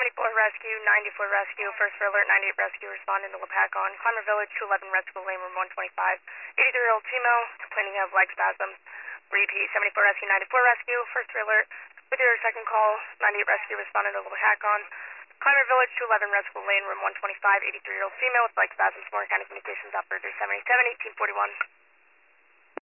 74 rescue, 94 rescue, first for alert, 98 rescue, responding to Lapacon, Climber Village, 211 Rescue Lane, room 125, 83-year-old female, complaining of leg spasms. Repeat, 74 rescue, 94 rescue, first for alert, with your second call, 98 rescue, responding to Lapacon, Climber Village, 211 Rescue Lane, room 125, 83-year-old female with leg spasms, Morgan County Communications Operator 787, 1841.